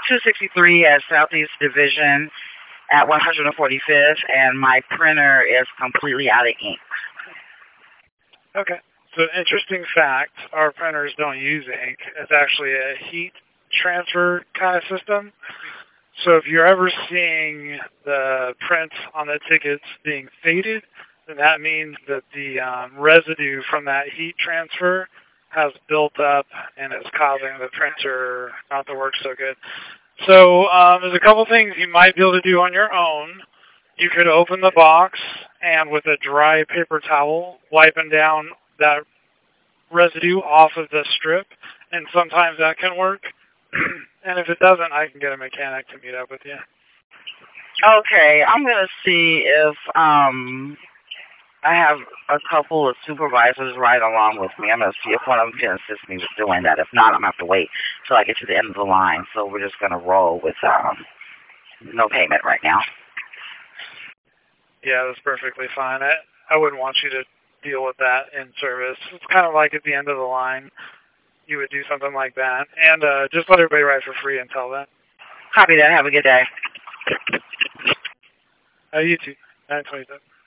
263 at Southeast Division at 145th, and my printer is completely out of ink. Okay. So interesting fact, our printers don't use ink. It's actually a heat transfer kind of system. So if you're ever seeing the print on the tickets being faded, then that means that the residue from that heat transfer has built up and is causing the printer not to work so good. So there's a couple things you might be able to do on your own. You could open the box and with a dry paper towel, wiping down that residue off of the strip, and sometimes that can work. And if it doesn't, I can get a mechanic to meet up with you. Okay, I'm going to see if I have a couple of supervisors right along with me. I'm going to see if one of them can assist me with doing that. If not, I'm going to have to wait till I get to the end of the line. So we're just going to roll with no payment right now. Yeah, that's perfectly fine. I wouldn't want you to deal with that in service. It's kind of like at the end of the line, you would do something like that. And just let everybody ride for free until then. Copy that. Have a good day. You too. 927.